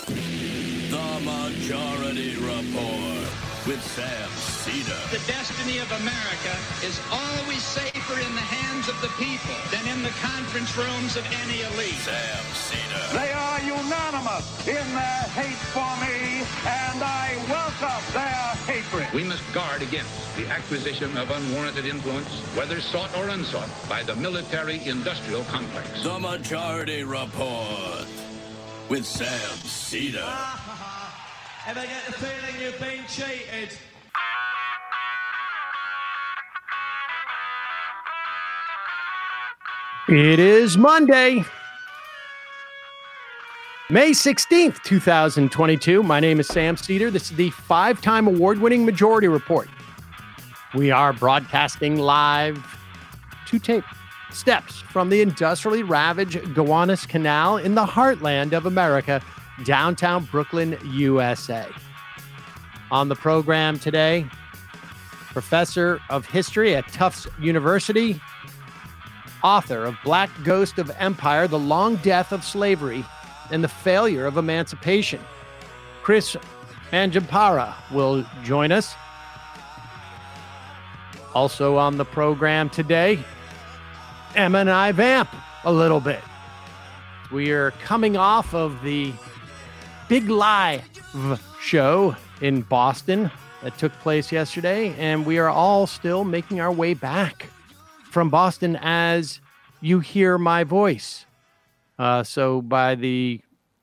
The Majority Report with Sam Seder. The destiny of America is always safer in the hands of the people than in the conference rooms of any elite. Sam Seder. They are unanimous in their hate for me, and I welcome their hatred. We must guard against the acquisition of unwarranted influence, whether sought or unsought, by the military-industrial complex. The Majority Report with Sam Seder. Ever get the feeling you've been cheated? It is Monday, May 16th, 2022. My name is Sam Seder. This is the 5-time award-winning Majority Report. We are broadcasting live to tape steps from the industrially ravaged Gowanus Canal in the heartland of America, downtown Brooklyn, USA. On the program today, professor of history at Tufts University, author of Black Ghost of Empire, The Long Death of Slavery and the Failure of Emancipation, Chris Mangiapara will join us. Also on the program today, Emma and I vamp a little bit. We are coming off of the Big Live show in Boston that took place yesterday, and we are all still making our way back from Boston as you hear my voice. So by the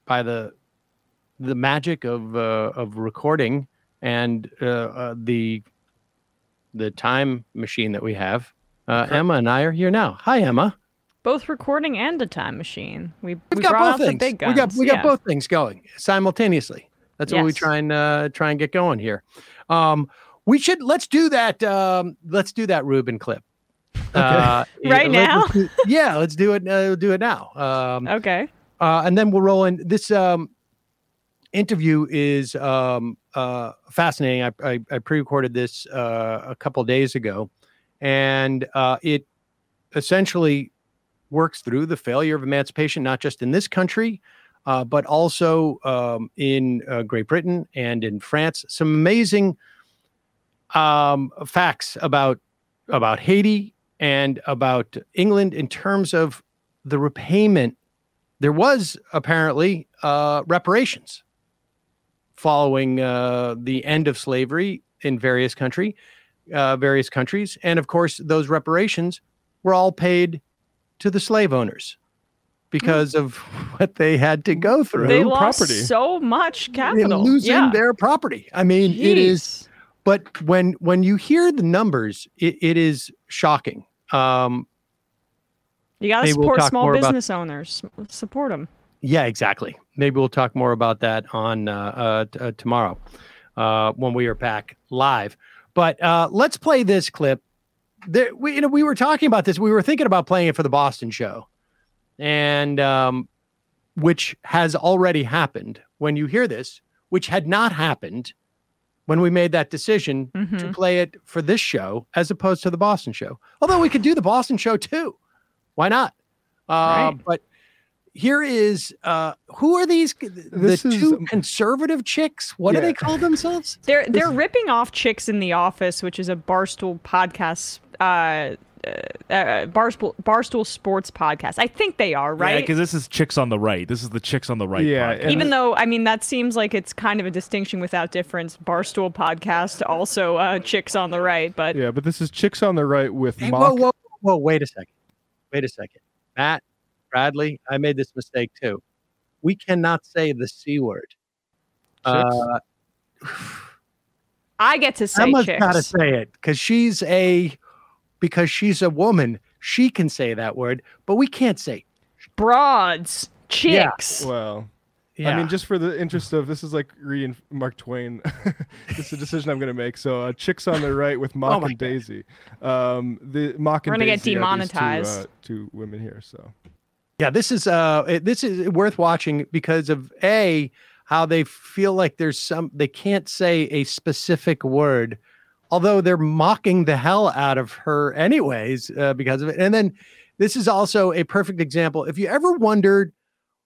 magic of recording and the time machine that we have, Emma and I are here now. Hi, Emma. Both recording and a time machine. We got brought both out things. the big guns. We got both things going simultaneously. That's what we Yes. try and get going here. Let's do that Ruben clip. Right now? Let's do it. Do it now. Okay. And then we'll roll in. This interview is fascinating. I pre-recorded this a couple days ago, and it essentially works through the failure of emancipation, not just in this country, but also in Great Britain and in France. Some amazing facts about Haiti and about England in terms of the repayment. There was apparently reparations following the end of slavery in various countries. And of course, those reparations were all paid to the slave owners because of what they had to go through. They lost so much capital. In losing their property. I mean, it is, but when you hear the numbers, it is shocking. You got to support small business owners. Support them. Yeah, exactly. Maybe we'll talk more about that on tomorrow when we are back live. But let's play this clip. We were talking about this. We were thinking about playing it for the Boston show, and which has already happened. When you hear this, which had not happened when we made that decision to play it for this show as opposed to the Boston show. Although we could do the Boston show too. Why not? Right. But here is, who are these? The two conservative chicks? What do they call themselves? They're ripping off Chicks in the Office, which is a Barstool podcast, Barstool Sports podcast. I think they are, right? Yeah, because this is Chicks on the Right. This is the Chicks on the Right podcast. Even though, I mean, that seems like it's kind of a distinction without difference. Barstool podcast, also Chicks on the Right. But yeah, but this is Chicks on the Right with Hey, mock. whoa, wait a second. Matt, Bradley, I made this mistake too. We cannot say the C word. I get to say Emma's chicks. got to say it because she's a woman. She can say that word, but we can't say broads, chicks. Well, Yeah. I mean, just for the interest of this is like reading Mark Twain. This is a decision I'm going to make. So, Chicks on the Right with Mock my and Daisy. The Mock We're and gonna get Daisy demonetized. are these two women here. So, Yeah, this is worth watching because of how they feel like they can't say a specific word, although they're mocking the hell out of her anyways because of it. And then this is also a perfect example. If you ever wondered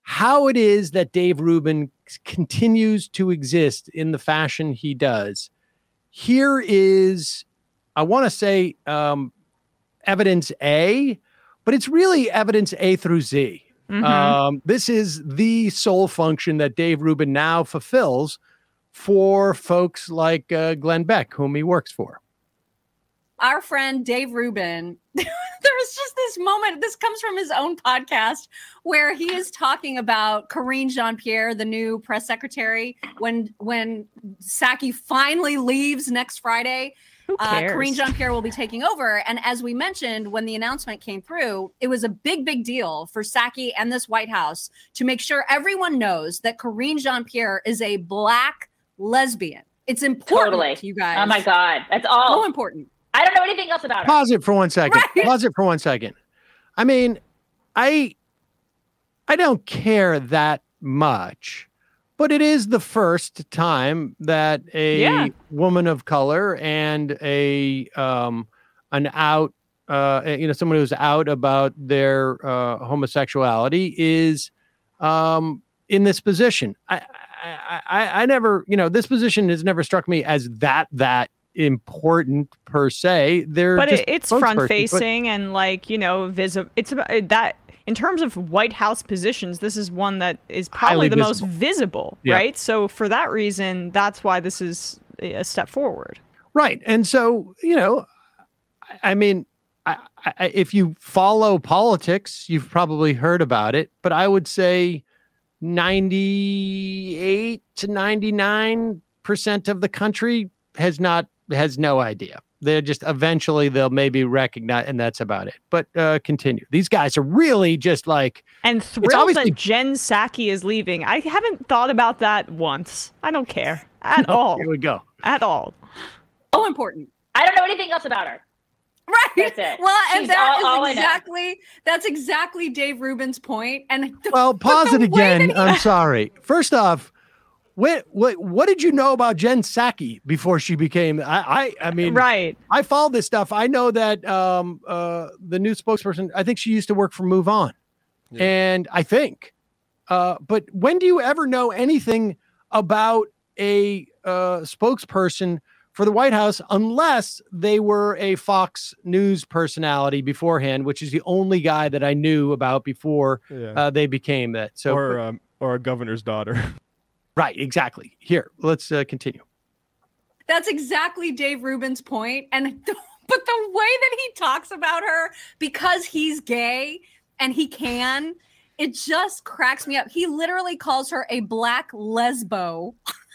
how it is that Dave Rubin continues to exist in the fashion he does. Here is, I want to say, evidence A, but it's really evidence A through Z. This is the sole function that Dave Rubin now fulfills for folks like Glenn Beck, whom he works for. Our friend Dave Rubin, there was just this moment, this comes from his own podcast, where he is talking about Karine Jean-Pierre, the new press secretary, when Psaki finally leaves next Friday. Who cares? Karine Jean-Pierre will be taking over. And as we mentioned, when the announcement came through, it was a big, big deal for Psaki and this White House to make sure everyone knows that Karine Jean-Pierre is a Black lesbian. It's important to you guys. Oh my God. That's all. So important. I don't know anything else about her. Pause it for 1 second. Right. Pause it for 1 second. I mean, I don't care that much, but it is the first time that a woman of color and an out, someone who's out about their homosexuality is in this position. I never, this position has never struck me as that important per se. But it's front facing and visible. It's about that in terms of White House positions. This is one that is probably the most visible, right? So for that reason, that's why this is a step forward. Right. And so, I mean, if you follow politics, you've probably heard about it, but I would say 98 to 99% of the country has no idea. They're just eventually they'll maybe recognize, and that's about it. But continue. These guys are really just like and thrilled that Jen Psaki is leaving. I haven't thought about that once. I don't care at all. Here we go. At all. So important. I don't know anything else about her. Right. That's it. Well, and She's that's exactly Dave Rubin's point. And pause it again. I'm sorry. First off, what did you know about Jen Psaki before she became? I mean, right. I follow this stuff. I know that the new spokesperson. I think she used to work for Move On, and I think. But when do you ever know anything about a spokesperson for the White House or they were a Fox News personality beforehand, which is the only guy that I knew about before they became that. So, or a governor's daughter. Right, exactly. Here, let's continue. That's exactly Dave Rubin's point. But the way that he talks about her, because he's gay and he can, it just cracks me up. He literally calls her a Black lesbo.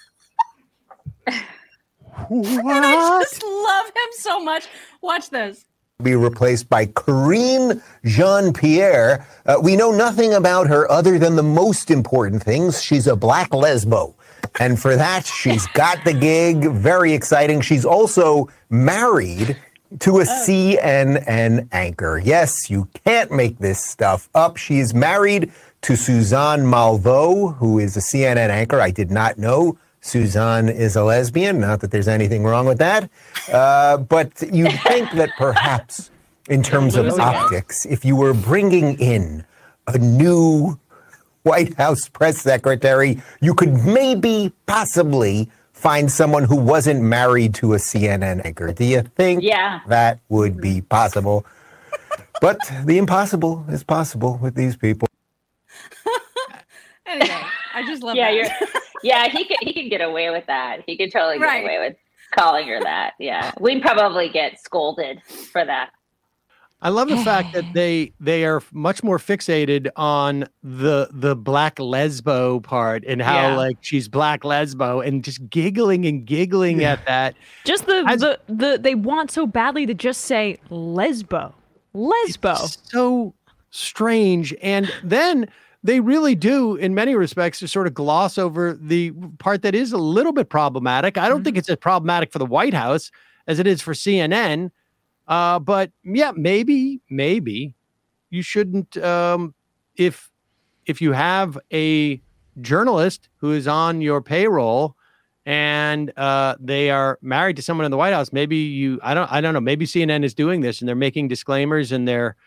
And I just love him so much. Watch this. Be replaced by Karine Jean-Pierre. We know nothing about her other than the most important things. She's a Black lesbo. And for that, she's got the gig. Very exciting. She's also married to a CNN anchor. Yes, you can't make this stuff up. She is married to Suzanne Malveaux, who is a CNN anchor. I did not know Suzanne is a lesbian. Not that there's anything wrong with that. But you think that perhaps in terms of optics, if you were bringing in a new White House press secretary, you could possibly find someone who wasn't married to a CNN anchor. Do you think that would be possible? But the impossible is possible with these people. Anyway, I just love that. He could get away with that. He could totally get away with calling her that. Yeah. We'd probably get scolded for that. I love the fact that they are much more fixated on the Black lesbo part and how like she's Black lesbo and just giggling at that. Just they want so badly to just say lesbo. It's so strange. And then they really do, in many respects, to sort of gloss over the part that is a little bit problematic. I don't think it's as problematic for the White House as it is for CNN. But yeah, maybe you shouldn't. If you have a journalist who is on your payroll and they are married to someone in the White House, maybe I don't know. Maybe CNN is doing this and they're making disclaimers and they're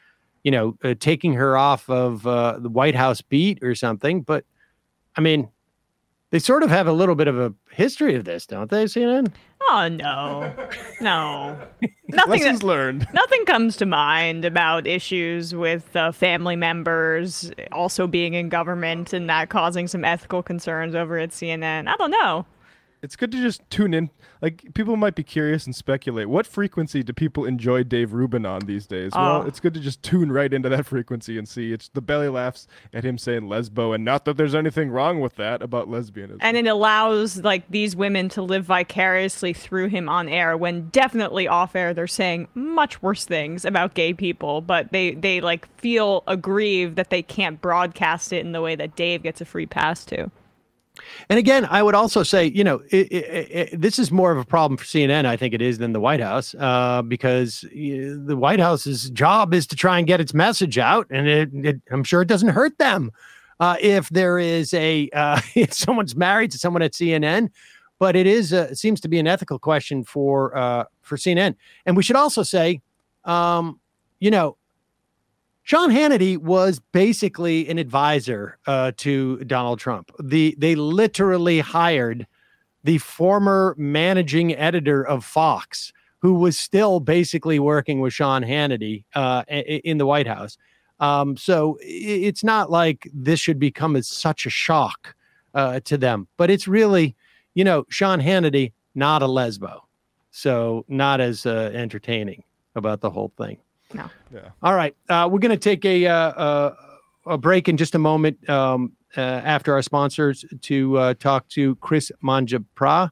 taking her off of the White House beat or something. But I mean, they sort of have a little bit of a history of this, don't they, CNN? Oh, no. Lessons learned. Nothing comes to mind about issues with family members also being in government and that causing some ethical concerns over at CNN. I don't know. It's good to just tune in. Like, people might be curious and speculate. What frequency do people enjoy Dave Rubin on these days? Well, it's good to just tune right into that frequency and see. It's the belly laughs at him saying lesbo, and not that there's anything wrong with that about lesbianism. And it allows, like, these women to live vicariously through him on air, when definitely off air they're saying much worse things about gay people, but they like feel aggrieved that they can't broadcast it in the way that Dave gets a free pass to. And again, I would also say, this is more of a problem for CNN, I think it is, than the White House, because the White House's job is to try and get its message out. And I'm sure it doesn't hurt them if there is if someone's married to someone at CNN. But it seems to be an ethical question for CNN. And we should also say, Sean Hannity was basically an advisor to Donald Trump. They literally hired the former managing editor of Fox, who was still basically working with Sean Hannity in the White House. So it's not like this should become as such a shock to them. But it's really, Sean Hannity, not a lesbo. So not as entertaining about the whole thing. No. Yeah. All right. We're going to take a break in just a moment after our sponsors to talk to Chris Manjapra.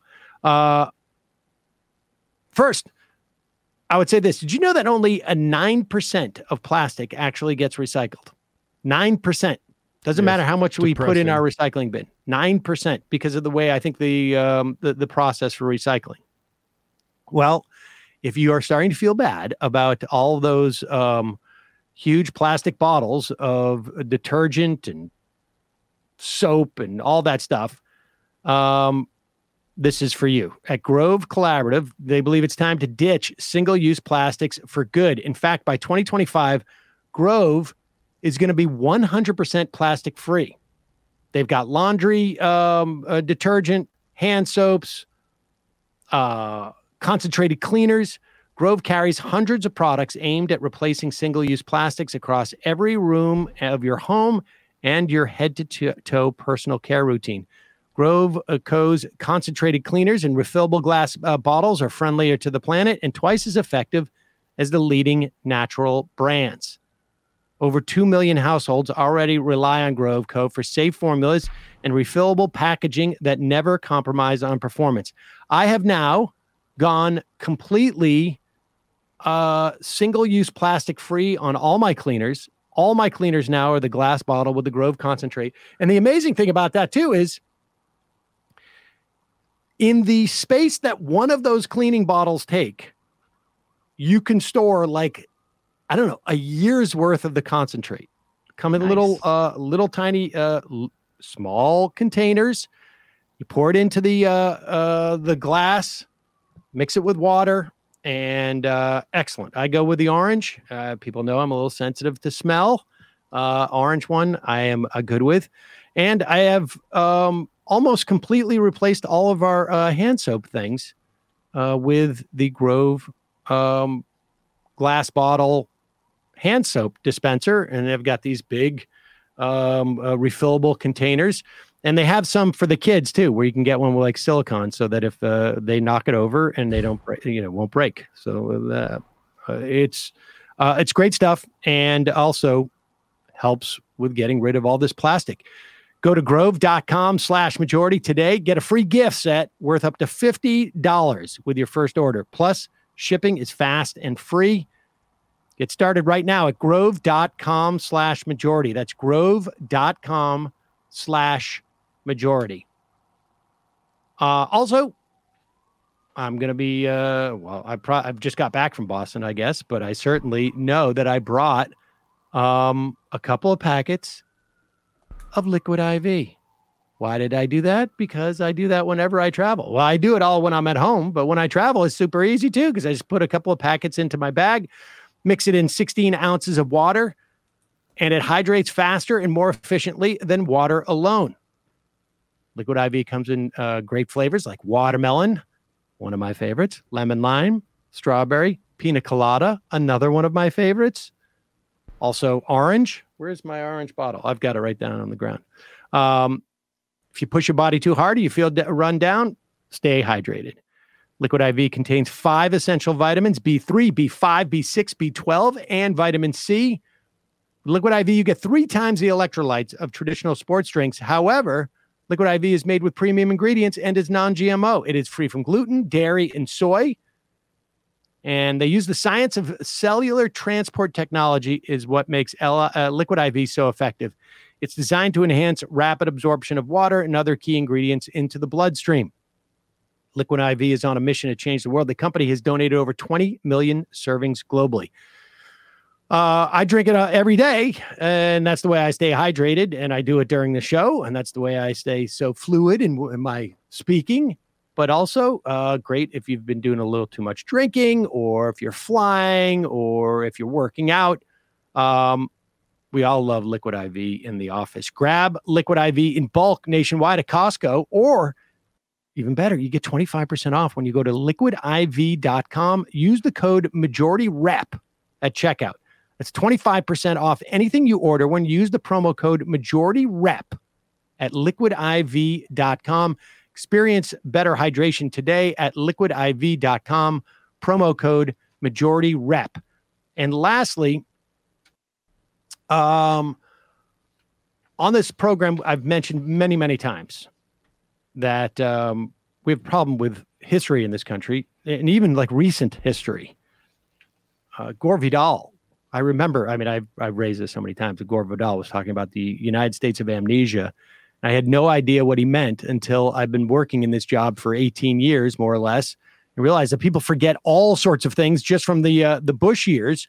First, I would say this. Did you know that only 9% of plastic actually gets recycled? 9%. Doesn't matter how much we put in our recycling bin. 9% because of the way I think the process for recycling. Well, if you are starting to feel bad about all those huge plastic bottles of detergent and soap and all that stuff, this is for you. At Grove Collaborative, they believe it's time to ditch single-use plastics for good. In fact, by 2025, Grove is going to be 100% plastic-free. They've got laundry detergent, hand soaps, concentrated cleaners. Grove carries hundreds of products aimed at replacing single-use plastics across every room of your home and your head-to-toe personal care routine. Grove Co.'s concentrated cleaners and refillable glass bottles are friendlier to the planet and twice as effective as the leading natural brands. Over 2 million households already rely on Grove Co. for safe formulas and refillable packaging that never compromise on performance. I have now gone completely single-use plastic-free on all my cleaners. All my cleaners now are the glass bottle with the Grove concentrate. And the amazing thing about that, too, is in the space that one of those cleaning bottles take, you can store, like, I don't know, a year's worth of the concentrate. Come in little tiny, small containers. You pour it into the glass, mix it with water, and excellent. I go with the orange. People know I'm a little sensitive to smell. Orange one I am good with. And I have almost completely replaced all of our hand soap things with the Grove glass bottle hand soap dispenser. And they've got these big refillable containers. And they have some for the kids too, where you can get one with like silicone, so that if they knock it over and they don't break, won't break. So it's great stuff, and also helps with getting rid of all this plastic. Go to grove.com/majority today. Get a free gift set worth up to $50 with your first order. Plus, shipping is fast and free. Get started right now at grove.com/majority. That's grove.com/majority. Also, I'm going to be, I've just got back from Boston, I guess, but I certainly know that I brought a couple of packets of Liquid IV. Why did I do that? Because I do that whenever I travel. Well, I do it all when I'm at home, but when I travel, it's super easy too, because I just put a couple of packets into my bag, mix it in 16 ounces of water, and it hydrates faster and more efficiently than water alone. Liquid IV comes in great flavors like watermelon, one of my favorites, lemon lime, strawberry, pina colada, another one of my favorites. Also orange. Where's my orange bottle? I've got it right down on the ground. If you push your body too hard or you feel run down, stay hydrated. Liquid IV contains 5 essential vitamins, B3, B5, B6, B12, and vitamin C. Liquid IV, you get 3 times the electrolytes of traditional sports drinks. However, Liquid IV is made with premium ingredients and is non-GMO. It is free from gluten, dairy, and soy. And they use the science of cellular transport technology is what makes Liquid IV so effective. It's designed to enhance rapid absorption of water and other key ingredients into the bloodstream. Liquid IV is on a mission to change the world. The company has donated over 20 million servings globally. I drink it every day, and that's the way I stay hydrated, and I do it during the show, and that's the way I stay so fluid in my speaking. But also great if you've been doing a little too much drinking, or if you're flying, or if you're working out. We all love Liquid IV in the office. Grab Liquid IV in bulk nationwide at Costco, or even better, you get 25% off when you go to liquidiv.com. Use the code MajorityRep at checkout. That's 25% off anything you order when you use the promo code MajorityRep at liquidiv.com. Experience better hydration today at liquidiv.com. Promo code MajorityRep. And lastly, on this program, I've mentioned many, many times that we have a problem with history in this country, and even like recent history. Gore Vidal, I remember, I've raised this so many times, that Gore Vidal was talking about the United States of amnesia. I had no idea what he meant until I've been working in this job for 18 years, more or less, and realized that people forget all sorts of things just from the Bush years.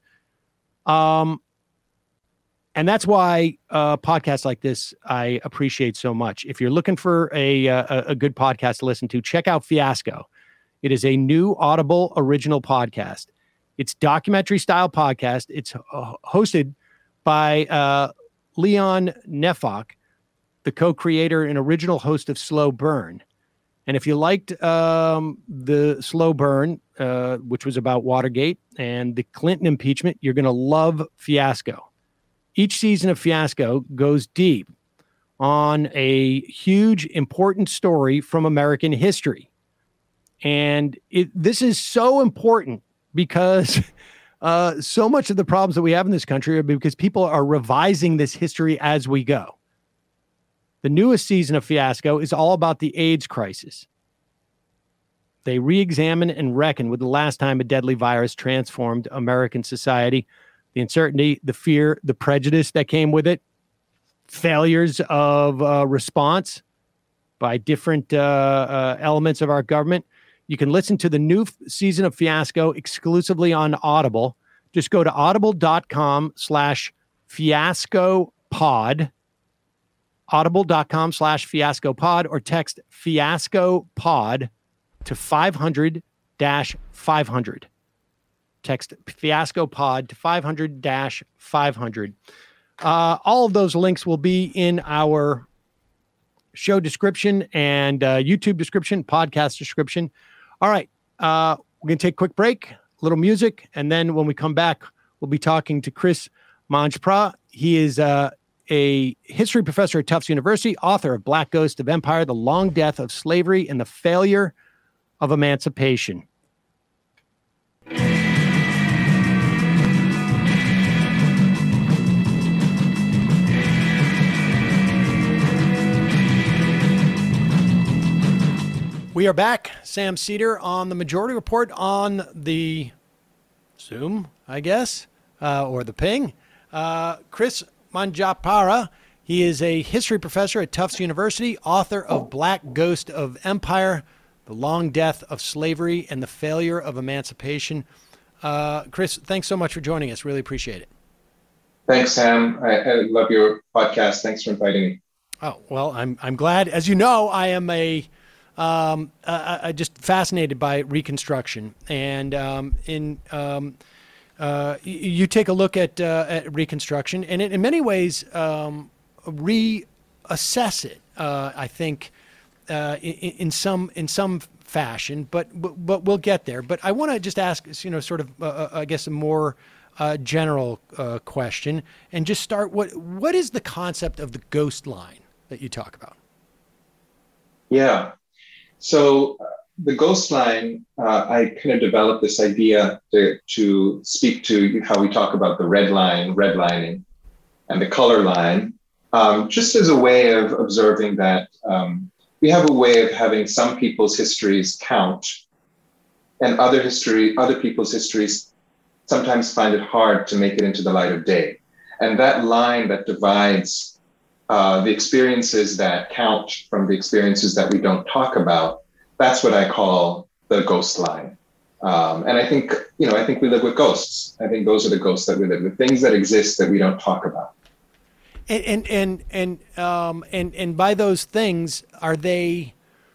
And that's why podcasts like this I appreciate so much. If you're looking for a good podcast to listen to, check out Fiasco. It is a new Audible original podcast. It's documentary style podcast. It's hosted by Leon Nefok, the co-creator and original host of Slow Burn. And if you liked the Slow Burn, which was about Watergate and the Clinton impeachment, you're going to love Fiasco. Each season of Fiasco goes deep on a huge, important story from American history. And this is so important because so much of the problems that we have in this country are because people are revising this history as we go. The newest season of Fiasco is all about the AIDS crisis. They re-examine and reckon with the last time a deadly virus transformed American society. The uncertainty, the fear, the prejudice that came with it, failures of response by different elements of our government. You can listen to the new season of Fiasco exclusively on Audible. Just go to audible.com/fiascopod, audible.com/fiascopod, or text fiascopod to 500-500. Text fiascopod to 500-500. All of those links will be in our show description and YouTube description, podcast description. All right. We're going to take a quick break, a little music, and then when we come back, we'll be talking to Chris Manjpra. He is a history professor at Tufts University, author of Black Ghost of Empire, The Long Death of Slavery and the Failure of Emancipation. We are back. Sam Seder on the Majority Report on the Zoom, I guess, or the ping. Chris Manjpra, he is a history professor at Tufts University, author of Black Ghost of Empire, The Long Death of Slavery and the Failure of Emancipation. Chris, thanks so much for joining us. Really appreciate it. Thanks, Sam. I love your podcast. Thanks for inviting me. Oh, well, I'm glad. As you know, I am just fascinated by Reconstruction. And you take a look at Reconstruction, and in many ways reassess it. I think in some fashion, but we'll get there. But I want to just ask, sort of, I guess, a more general question, and just start. What is the concept of the ghost line that you talk about? Yeah. So the ghost line, I kind of developed this idea to speak to how we talk about the red line, redlining, and the color line, just as a way of observing that we have a way of having some people's histories count, and other people's histories sometimes find it hard to make it into the light of day. And that line that divides the experiences that count from the experiences that we don't talk about, that's what I call the ghost line. And I think we live with ghosts. I think those are the ghosts that we live with, things that exist that we don't talk about. And by those things, are they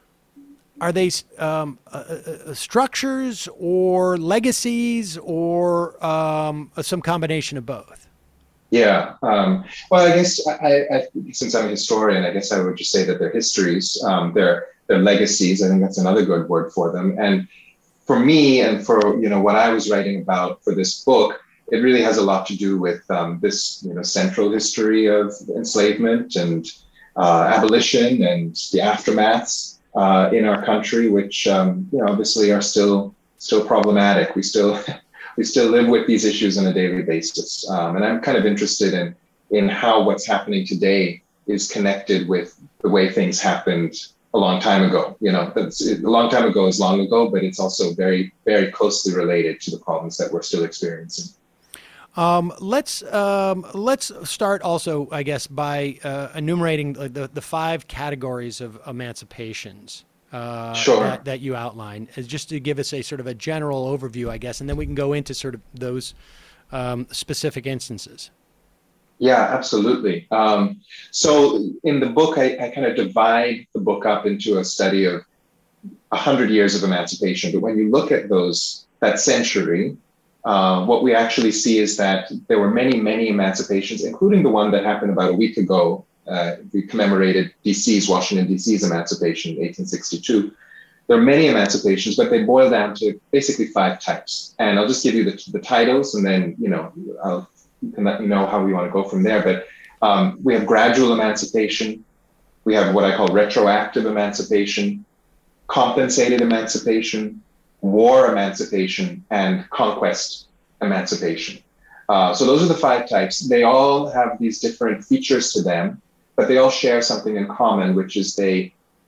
structures or legacies or some combination of both? Yeah. Well, I guess I since I'm a historian, I guess I would just say that they're histories. They're legacies. I think that's another good word for them. And for me, and for what I was writing about for this book, it really has a lot to do with this central history of enslavement and abolition and the aftermaths in our country, which obviously are still problematic. We still live with these issues on a daily basis, and I'm kind of interested in how what's happening today is connected with the way things happened a long time ago. A long time ago is long ago, but it's also very, very closely related to the problems that we're still experiencing. Let's start also, I guess, by enumerating the 5 categories of emancipations sure. that you outline, as just to give us a sort of a general overview, I guess, and then we can go into sort of those specific instances. Yeah, absolutely. So in the book, I kind of divide the book up into a study of 100 years of emancipation. But when you look at that century, what we actually see is that there were many, many emancipations, including the one that happened about a week ago. We commemorated Washington, D.C.'s emancipation in 1862. There are many emancipations, but they boil down to basically 5 types. And I'll just give you the titles, and then, you can let me know how we want to go from there. But we have gradual emancipation. We have what I call retroactive emancipation, compensated emancipation, war emancipation, and conquest emancipation. So those are the 5 types. They all have these different features to them, but they all share something in common, which is to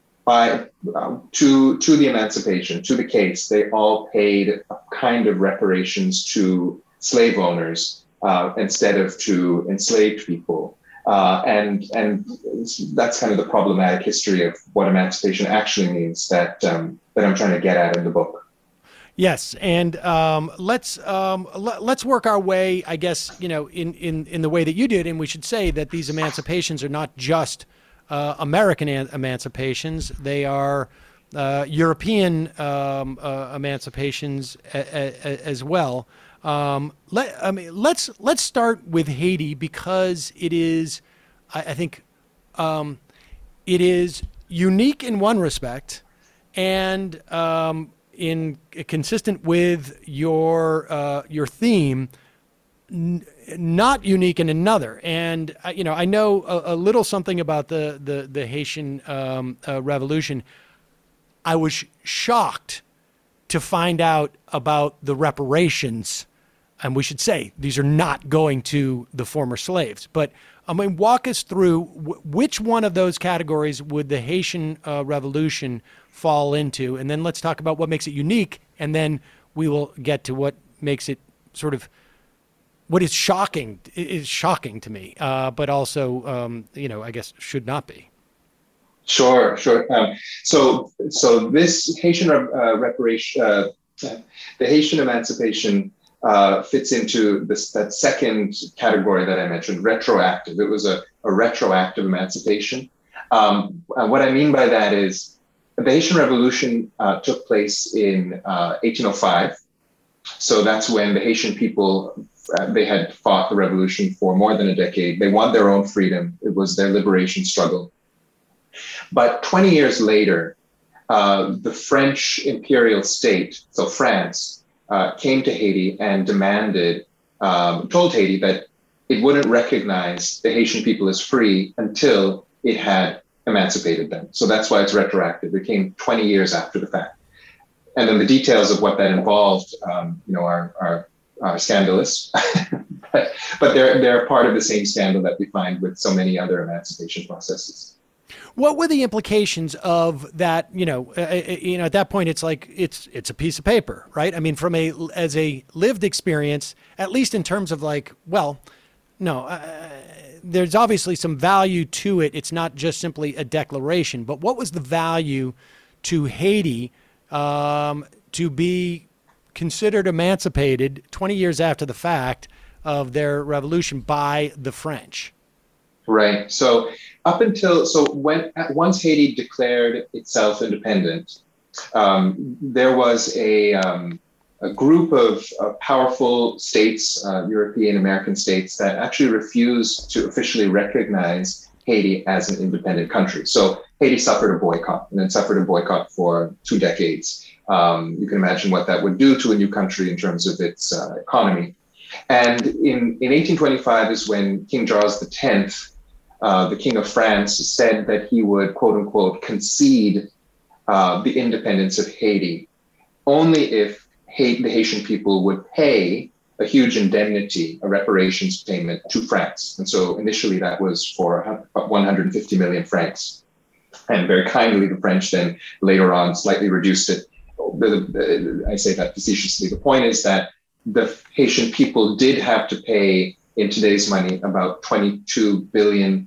the emancipation, to the case, they all paid a kind of reparations to slave owners instead of to enslaved people. And that's kind of the problematic history of what emancipation actually means that I'm trying to get at in the book. Yes, and let's work our way, I guess, in the way that you did, and we should say that these emancipations are not just American emancipations; they are European emancipations as well. Let's start with Haiti, because it is, I think, it is unique in one respect, and consistent with your theme, not unique in another. And I know a little something about the Haitian Revolution. I was shocked to find out about the reparations, and we should say these are not going to the former slaves. But walk us through which one of those categories would the Haitian Revolution fall into, and then let's talk about what makes it unique, and then we will get to what makes it sort of what is shocking to me, but also I guess should not be. Sure. So this Haitian reparation, the Haitian emancipation fits into that second category that I mentioned, retroactive. It was a retroactive emancipation. What I mean by that is the Haitian Revolution took place in 1805. So that's when the Haitian people, they had fought the revolution for more than a decade. They won their own freedom. It was their liberation struggle. But 20 years later, the French imperial state, so France, came to Haiti and demanded, told Haiti that it wouldn't recognize the Haitian people as free until it had emancipated them. So that's why it's retroactive. It came 20 years after the fact. And then the details of what that involved, are scandalous, but they're part of the same scandal that we find with so many other emancipation processes. What were the implications of that? At that point, it's like it's a piece of paper, right? I mean, as a lived experience, at least in terms of there's obviously some value to it. It's not just simply a declaration, but what was the value to Haiti to be considered emancipated 20 years after the fact of their revolution by the French? Right. So once Haiti declared itself independent, there was a group of powerful states, European American states, that actually refused to officially recognize Haiti as an independent country. So Haiti suffered a boycott, and then suffered a boycott for 2 decades. You can imagine what that would do to a new country in terms of its economy. And in 1825 is when King Charles X, the King of France, said that he would, quote unquote, concede the independence of Haiti only if the Haitian people would pay a huge indemnity, a reparations payment to France. And so initially that was for 150 million francs. And very kindly, the French then later on slightly reduced it. I say that facetiously. The point is that the Haitian people did have to pay, in today's money, about $22 billion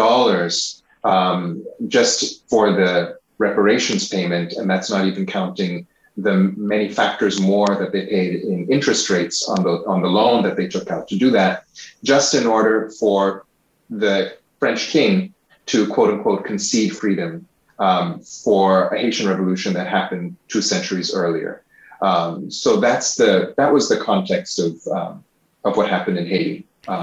just for the reparations payment. And that's not even counting the many factors more that they paid in interest rates on the loan that they took out to do that, just in order for the French king to, quote unquote, concede freedom for a Haitian revolution that happened 2 centuries earlier. So that was the context of what happened in Haiti.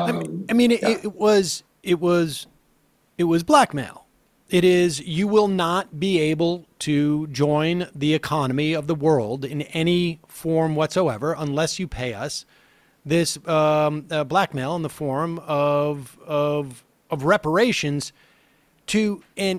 It was blackmail. It is, you will not be able to join the economy of the world in any form whatsoever unless you pay us this blackmail in the form of reparations to, and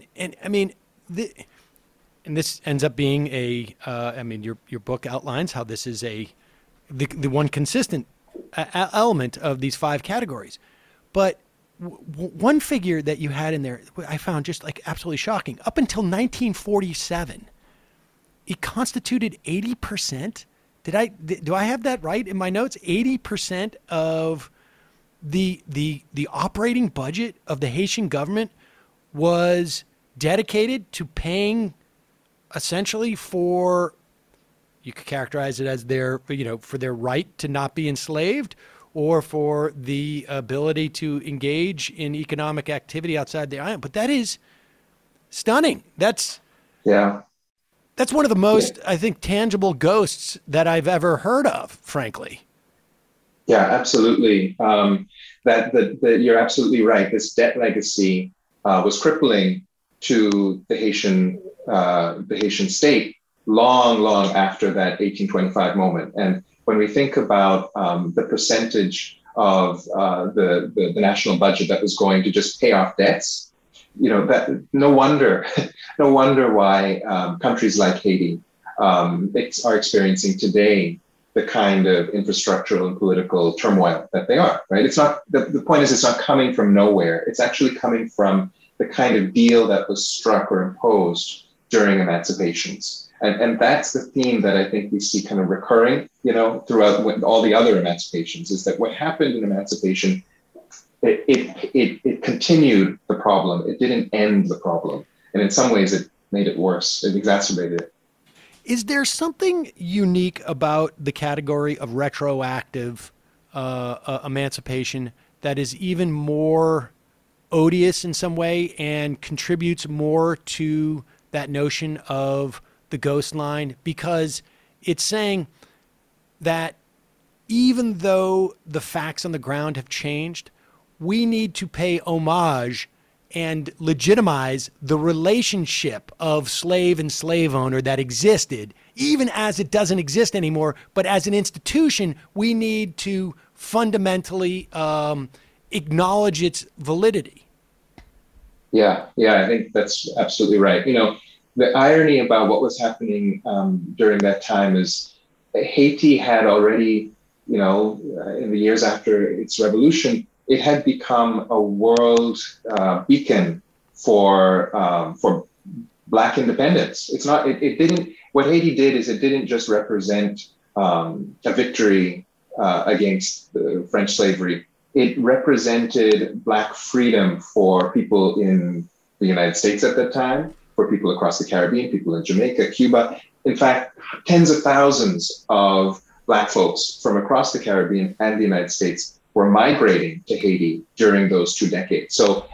this ends up being your book outlines how this is the one consistent element of these 5 categories. But one figure that you had in there, I found just absolutely shocking. Up until 1947, it constituted 80%. Do I have that right in my notes? 80% of the operating budget of the Haitian government was dedicated to paying essentially for, you could characterize it as for their right to not be enslaved, or for the ability to engage in economic activity outside the island. But that is stunning. That's one of the most, I think, tangible ghosts that I've ever heard of, frankly. Yeah, absolutely. You're absolutely right. This debt legacy was crippling to the Haitian state long after that 1825 moment. And when we think about the percentage of the national budget that was going to just pay off debts, that no wonder why countries like Haiti are experiencing today the kind of infrastructural and political turmoil that they are. Right? It's not the point is it's not coming from nowhere. It's actually coming from the kind of deal that was struck or imposed during emancipations. And that's the theme that I think we see kind of recurring, throughout all the other emancipations, is that what happened in emancipation, it continued the problem. It didn't end the problem. And in some ways, it made it worse. It exacerbated it. Is there something unique about the category of retroactive emancipation that is even more odious in some way and contributes more to that notion of the ghost line? Because it's saying that even though the facts on the ground have changed, we need to pay homage and legitimize the relationship of slave and slave owner that existed, even as it doesn't exist anymore. But as an institution, we need to fundamentally acknowledge its validity. Yeah, I think that's absolutely right. The irony about what was happening during that time is Haiti had already, in the years after its revolution, it had become a world beacon for Black independence. It's not. It didn't. What Haiti did is it didn't just represent a victory against the French slavery. It represented Black freedom for people in the United States at that time, for people across the Caribbean, people in Jamaica, Cuba. In fact, tens of thousands of Black folks from across the Caribbean and the United States were migrating to Haiti during those 2 decades. So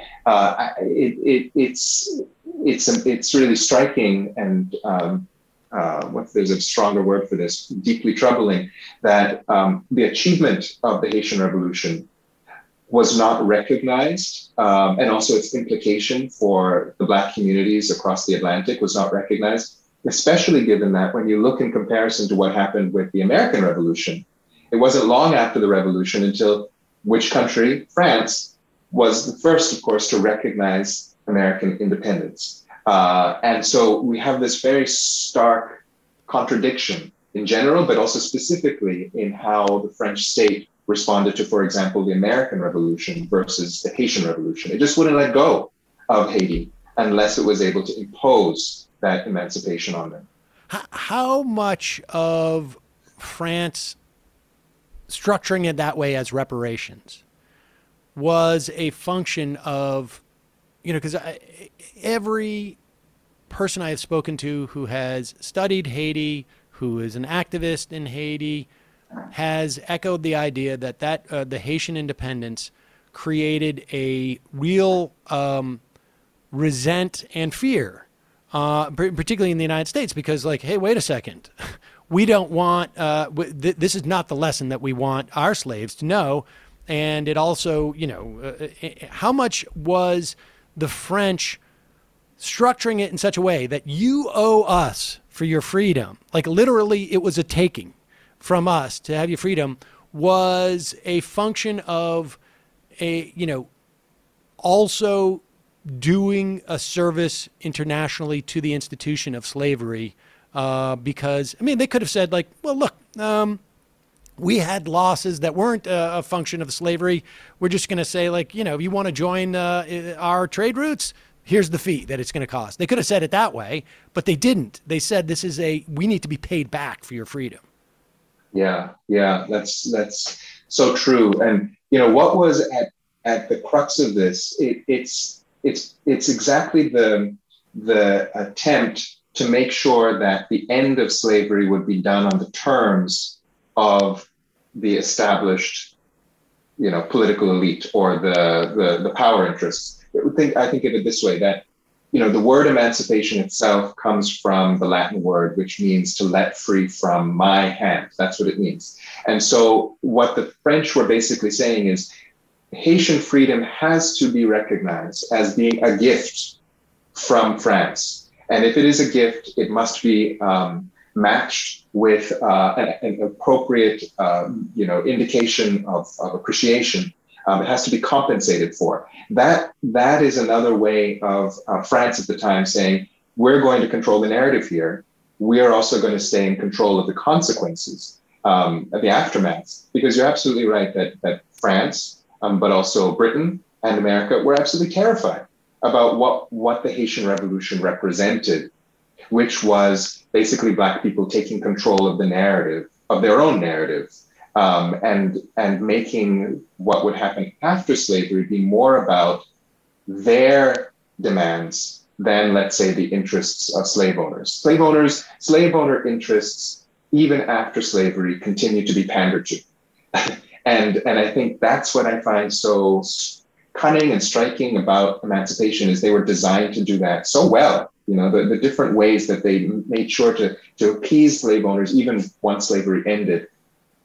it's really striking, and there's a stronger word for this, deeply troubling, that the achievement of the Haitian Revolution was not recognized, and also its implication for the Black communities across the Atlantic was not recognized, especially given that when you look in comparison to what happened with the American Revolution, it wasn't long after the revolution until which country? France was the first, of course, to recognize American independence. And so we have this very stark contradiction in general, but also specifically in how the French state responded to, for example, the American Revolution versus the Haitian Revolution. It just wouldn't let go of Haiti unless it was able to impose that emancipation on them. How much of France structuring it that way as reparations was a function of, because every person I have spoken to who has studied Haiti, who is an activist in Haiti, has echoed the idea that the Haitian independence created a real resent and fear, particularly in the United States, because hey, wait a second. We don't want, this is not the lesson that we want our slaves to know. And it also, how much was the French structuring it in such a way that you owe us for your freedom? Like literally it was a taking from us to have your freedom, was a function of also doing a service internationally to the institution of slavery. Because, they could have said well, look, we had losses that weren't a function of slavery. We're just going to say if you want to join our trade routes, here's the fee that it's going to cost. They could have said it that way, but they didn't. They said we need to be paid back for your freedom. Yeah, that's so true. And what was at the crux of this? It's exactly the attempt to make sure that the end of slavery would be done on the terms of the established, political elite or the power interests. I think of it this way, that, the word emancipation itself comes from the Latin word, which means to let free from my hand. That's what it means. And so what the French were basically saying is Haitian freedom has to be recognized as being a gift from France. And if it is a gift, it must be matched with an appropriate, indication of appreciation. It has to be compensated for. That is another way of France at the time saying, we're going to control the narrative here. We are also going to stay in control of the consequences, of the aftermaths. Because you're absolutely right that France, but also Britain and America were absolutely terrified about what the Haitian Revolution represented, which was basically Black people taking control of the narrative, of their own narrative, and making what would happen after slavery be more about their demands than, let's say, the interests of slave owners. Slave owner interests, even after slavery, continue to be pandered to. And I think that's what I find so cunning and striking about emancipation, is they were designed to do that so well. The different ways that they made sure to appease slave owners, even once slavery ended,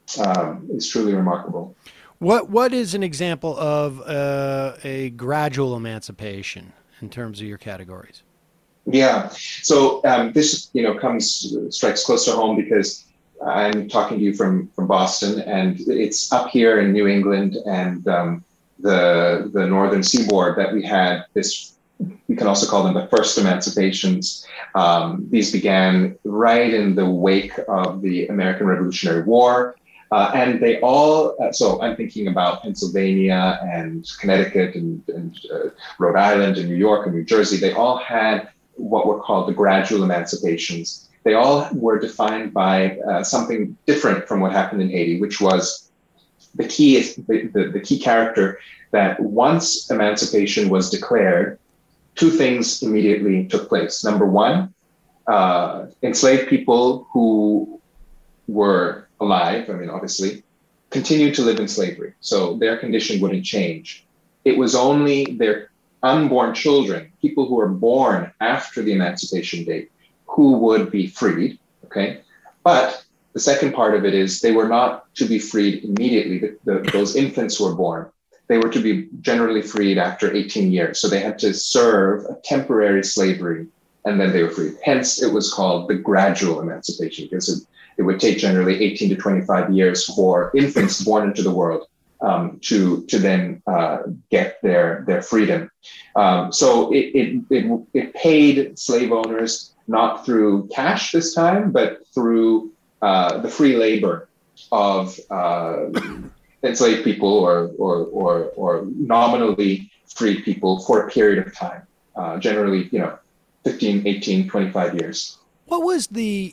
is truly remarkable. What is an example of a gradual emancipation in terms of your categories? Yeah, so this strikes close to home because I'm talking to you from Boston, and it's up here in New England and the northern seaboard that we had this. We can also call them the first emancipations. These began right in the wake of the American Revolutionary War. And they all, so I'm thinking about Pennsylvania and Connecticut and Rhode Island and New York and New Jersey. They all had what were called the gradual emancipations. They all were defined by something different from what happened in Haiti, which was the key character that once emancipation was declared, two things immediately took place. Number one, enslaved people who were alive, obviously, continued to live in slavery. So their condition wouldn't change. It was only their unborn children, people who were born after the emancipation date, who would be freed, okay? But the second part of it is they were not to be freed immediately. Those infants who were born, they were to be generally freed after 18 years. So they had to serve a temporary slavery, and then they were freed. Hence, it was called the gradual emancipation, because it would take generally 18 to 25 years for infants born into the world to then get their freedom. So it paid slave owners not through cash this time, but through the free labor of enslaved people or nominally freed people for a period of time, generally 15, 18, 25 years. What was the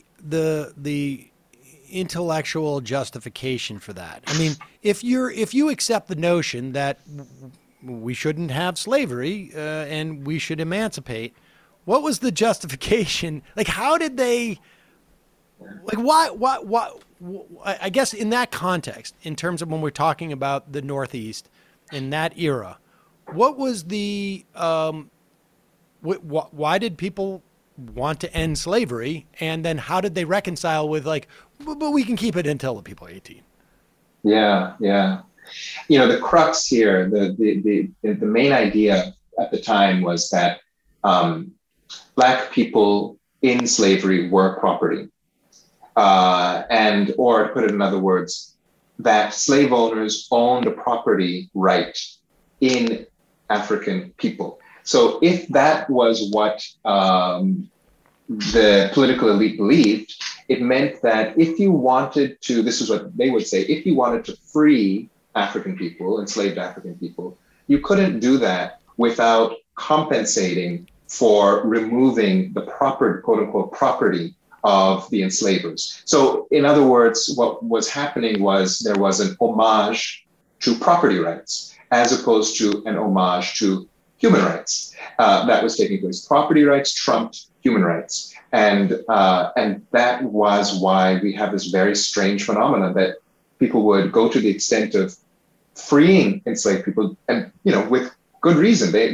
intellectual justification for that? I mean, if you accept the notion that we shouldn't have slavery and we should emancipate, what was the justification? Like, how did they? Like, why? I guess in that context, in terms of when we're talking about the Northeast in that era, what was the? Why did people want to end slavery, and then how did they reconcile with but we can keep it until the people are 18? Yeah. The crux here, the main idea at the time was that Black people in slavery were property, or to put it in other words, that slave owners owned a property right in African people. So if that was what the political elite believed, it meant that if you wanted to, this is what they would say, if you wanted to free African people, enslaved African people, you couldn't do that without compensating for removing the proper, quote unquote, property of the enslavers. So in other words, what was happening was there was an homage to property rights as opposed to an homage to human rights that was taking place. Property rights trumped human rights. And that was why we have this very strange phenomenon that people would go to the extent of freeing enslaved people, and with good reason. They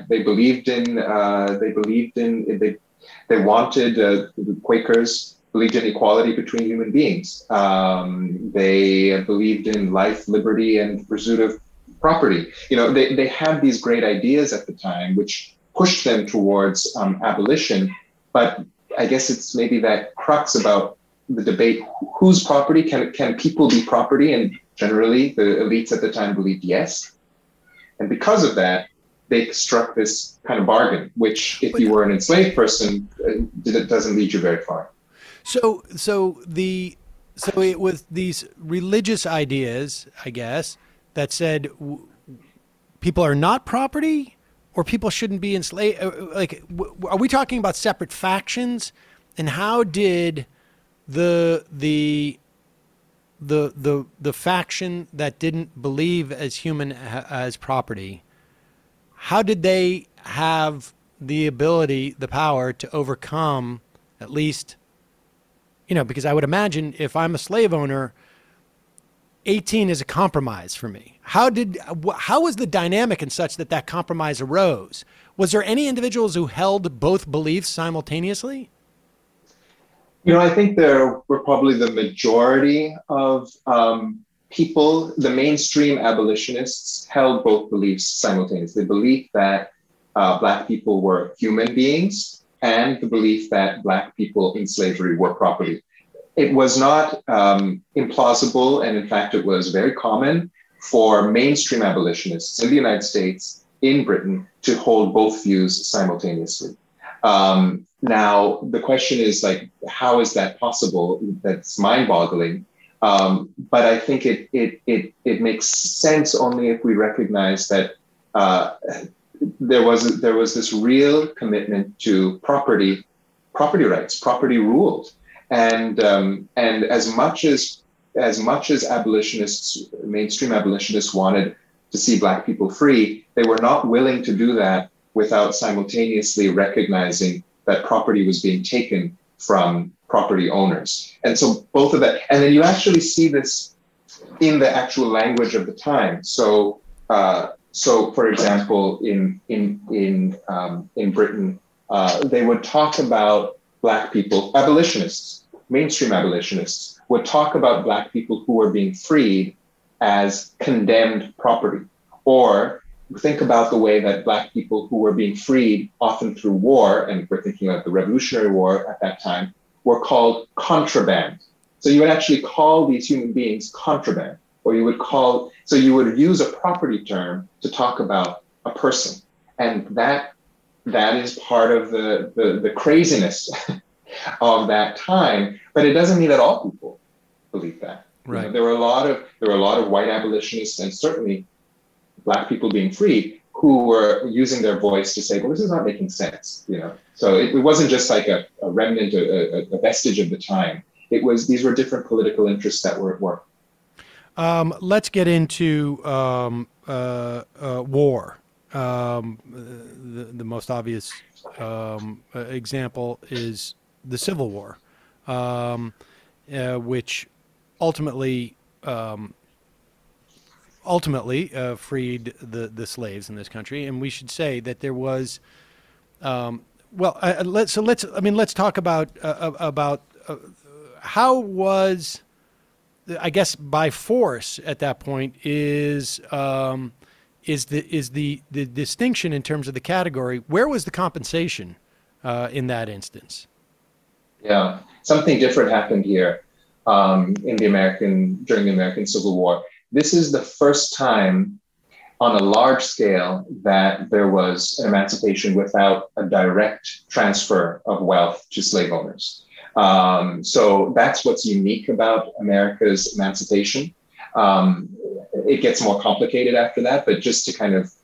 wanted the Quakers believed in equality between human beings. They believed in life, liberty, and pursuit of property. They had these great ideas at the time, which pushed them towards abolition. But I guess it's maybe that crux about the debate: whose property can people be property? And generally, the elites at the time believed yes. And because of that, they struck this kind of bargain, which, if you were an enslaved person, it doesn't lead you very far. So it was these religious ideas, I guess, that said people are not property, or people shouldn't be enslaved. Are we talking about separate factions? And how did the faction that didn't believe as human as property, how did they have the ability, the power to overcome, at least, because I would imagine if I'm a slave owner, 18 is a compromise for me. How was the dynamic and such that compromise arose? Was there any individuals who held both beliefs simultaneously? I think there were probably the majority of people, the mainstream abolitionists held both beliefs simultaneously. The belief that Black people were human beings and the belief that Black people in slavery were property. It was not implausible, and in fact, it was very common for mainstream abolitionists in the United States, in Britain, to hold both views simultaneously. Now, the question is, like, how is that possible? That's mind-boggling. But I think it makes sense only if we recognize that there was this real commitment to property rights, property ruled, and as much as abolitionists, mainstream abolitionists, wanted to see Black people free, they were not willing to do that without simultaneously recognizing that property was being taken from property owners. And so both of that, and then you actually see this in the actual language of the time. So for example, in Britain, they would talk about Black people, abolitionists, mainstream abolitionists, would talk about Black people who were being freed as condemned property. Or think about the way that Black people who were being freed, often through war, and we're thinking of the Revolutionary War at that time, were called contraband. So you would actually call these human beings contraband, or you would use a property term to talk about a person. And that is part of the craziness of that time, but it doesn't mean that all people believe that. Right. There were a lot of white abolitionists, and certainly Black people being free, who were using their voice to say, well, this is not making sense, So it wasn't just like a remnant, a vestige of the time. These were different political interests that were at work. Let's get into war. The most obvious example is the Civil War, which ultimately freed the slaves in this country. And we should say that there was, let's talk about how was, I guess, by force at that point is the distinction in terms of the category. Where was the compensation in that instance? Yeah, something different happened here during the American Civil War. This is the first time on a large scale that there was an emancipation without a direct transfer of wealth to slave owners. So that's what's unique about America's emancipation. It gets more complicated after that, but just to kind of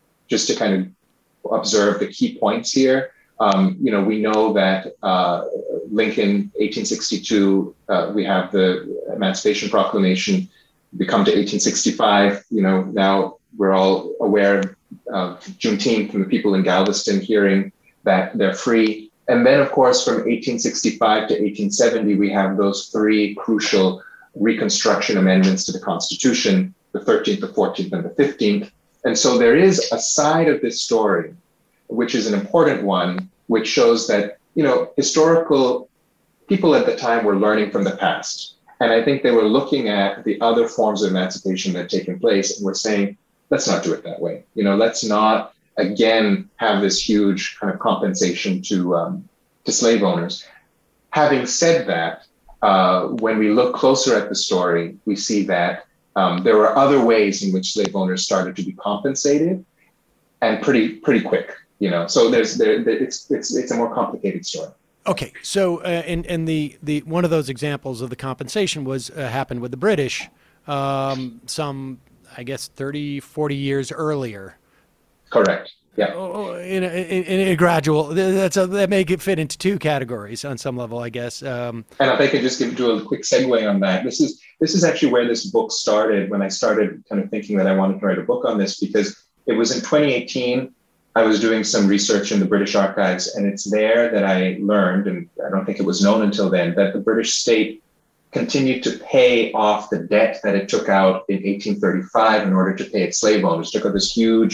observe the key points here. We know that Lincoln, 1862, we have the Emancipation Proclamation. We come to 1865, now we're all aware of Juneteenth and the people in Galveston hearing that they're free. And then, of course, from 1865 to 1870, we have those three crucial Reconstruction amendments to the Constitution, the 13th, the 14th, and the 15th. And so there is a side of this story, which is an important one, which shows that, historical people at the time were learning from the past. And I think they were looking at the other forms of emancipation that had taken place and were saying, let's not do it that way. Let's not, again, have this huge kind of compensation to slave owners. Having said that, when we look closer at the story, we see that there were other ways in which slave owners started to be compensated, and pretty quick. So it's a more complicated story. Okay, so and the one of those examples of the compensation was happened with the British some, I guess, 30, 40 years earlier. Correct. Yeah. In a gradual, that may fit into two categories on some level, I guess. And if I could just do a quick segue on that, this is actually where this book started, when I started kind of thinking that I wanted to write a book on this, because it was in 2018. I was doing some research in the British archives, and it's there that I learned, and I don't think it was known until then, that the British state continued to pay off the debt that it took out in 1835 in order to pay its slave owners. It took out this huge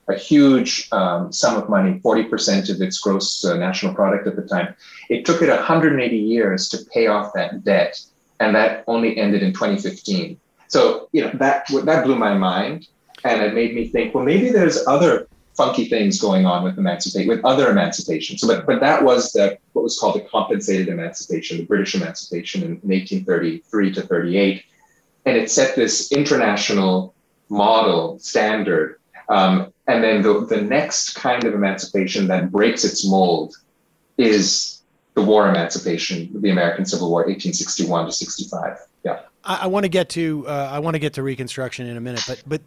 a huge sum of money, 40% of its gross national product at the time. It took it 180 years to pay off that debt, and that only ended in 2015. So, that blew my mind, and it made me think, well, maybe there's other funky things going on with other emancipation. So, but that was what was called the compensated emancipation, the British emancipation in 1833 to 38. And it set this international model standard. And then the next kind of emancipation that breaks its mold is the war emancipation, the American Civil War, 1861 to 65. Yeah. I want to get to Reconstruction in a minute, but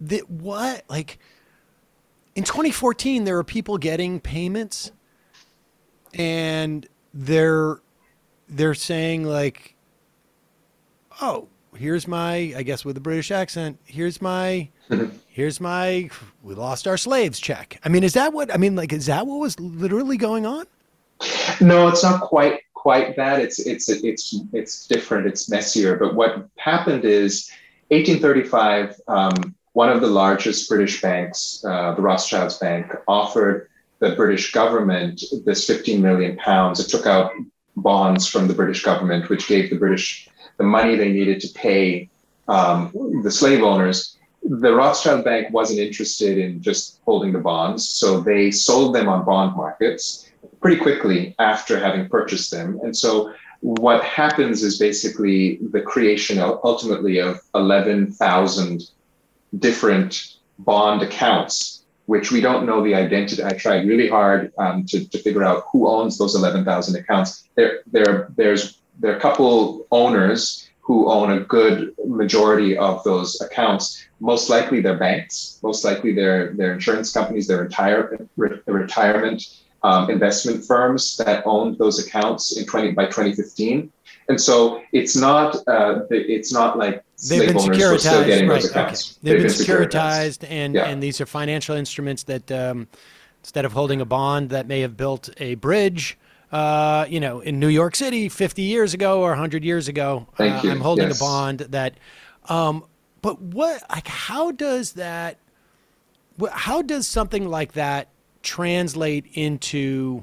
in 2014 there are people getting payments, and they're saying like, oh, here's my, I guess with a British accent, here's my we lost our slaves check. I mean, is that what was literally going on? No, it's not quite that. It's different. It's messier. But what happened is 1835, one of the largest British banks, the Rothschilds Bank, offered the British government this 15 million pounds. It took out bonds from the British government, which gave the British the money they needed to pay the slave owners. The Rothschild Bank wasn't interested in just holding the bonds, so they sold them on bond markets pretty quickly after having purchased them. And so what happens is basically the creation ultimately of 11,000 different bond accounts, which we don't know the identity. I tried really hard to figure out who owns those 11,000 accounts. There are a couple owners who own a good majority of those accounts. Most likely they're banks, most likely they're insurance companies, they're retirement investment firms that owned those accounts by 2015. And so it's not like slave owners were still getting those accounts. Okay. They've been securitized, and these are financial instruments that instead of holding a bond that may have built a bridge, in New York City 50 years ago or 100 years ago, I'm holding a bond that, but how does something like that translate into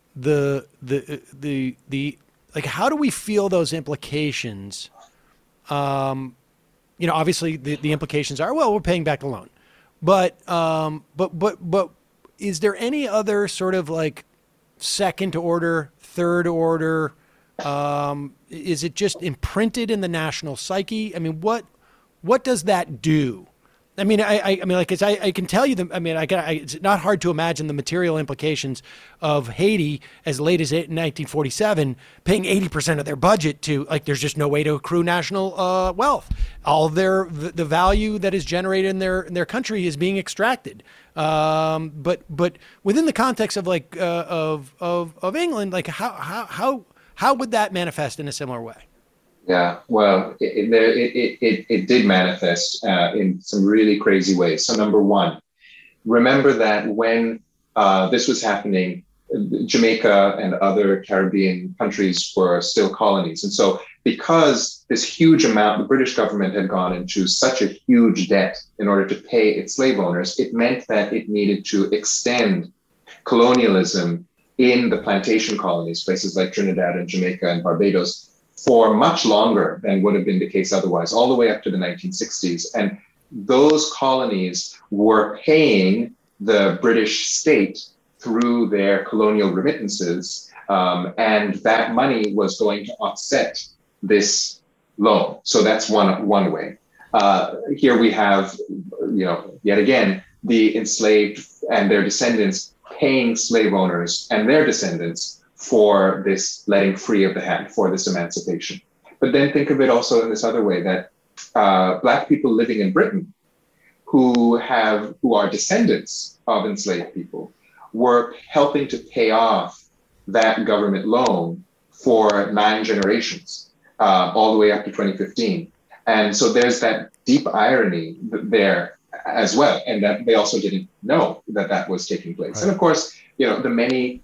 how do we feel those implications? Obviously the implications are, well, we're paying back the loan, but is there any other sort of like second order, third order? Is it just imprinted in the national psyche? I mean, what does that do? I mean, I can tell you it's not hard to imagine the material implications of Haiti as late as 1947 paying 80% of their budget to, there's just no way to accrue national wealth. All of the value that is generated in their country is being extracted. But within the context of of England, how would that manifest in a similar way? Yeah, well, it did manifest in some really crazy ways. So number one, remember that when this was happening, Jamaica and other Caribbean countries were still colonies. And so because this huge amount, the British government had gone into such a huge debt in order to pay its slave owners, it meant that it needed to extend colonialism in the plantation colonies, places like Trinidad and Jamaica and Barbados, for much longer than would have been the case otherwise, all the way up to the 1960s. And those colonies were paying the British state through their colonial remittances, and that money was going to offset this loan. So that's one way. Here we have, yet again, the enslaved and their descendants paying slave owners and their descendants for this letting free of the hand, for this emancipation. But then think of it also in this other way, that Black people living in Britain who are descendants of enslaved people were helping to pay off that government loan for 9 generations, all the way up to 2015. And so there's that deep irony there as well, and that they also didn't know that was taking place. Right. And of course, the many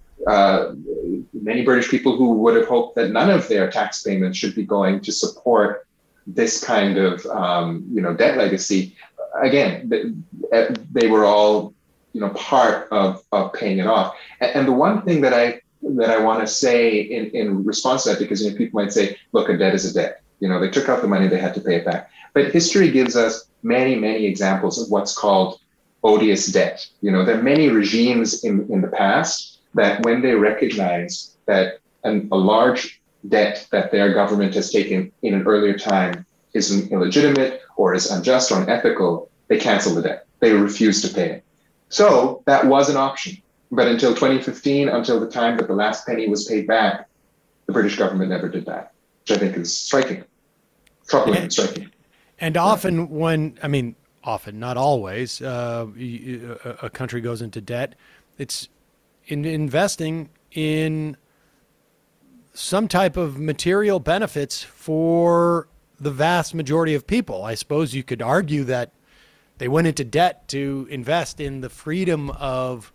British people who would have hoped that none of their tax payments should be going to support this kind of, debt legacy. Again, they were all part of paying it off. And the one thing that I want to say in response to that, because people might say, look, a debt is a debt. They took out the money, they had to pay it back. But history gives us many, many examples of what's called odious debt. There are many regimes in the past that when they recognize that a large debt that their government has taken in an earlier time is illegitimate or is unjust or unethical, they cancel the debt. They refuse to pay it. So that was an option. But until 2015, until the time that the last penny was paid back, the British government never did that, which I think is striking, troubling and striking. And often often, not always, a country goes into debt, it's in investing in some type of material benefits for the vast majority of people. I suppose you could argue that they went into debt to invest in the freedom of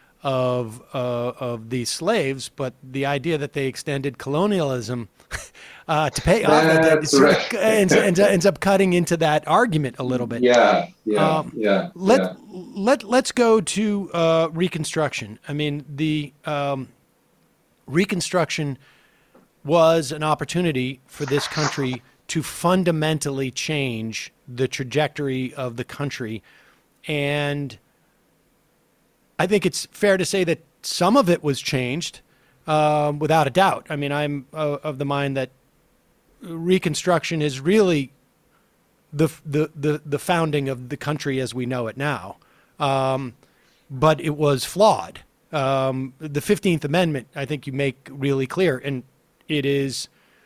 these slaves, but the idea that they extended colonialism to pay off that ends up cutting into that argument a little bit. Let's go to Reconstruction. I mean, the Reconstruction was an opportunity for this country to fundamentally change the trajectory of the country. And I think it's fair to say that some of it was changed, without a doubt. I mean, I'm of the mind that Reconstruction is really the founding of the country as we know it now. But it was flawed. The 15th Amendment, I think you make really clear, and it is,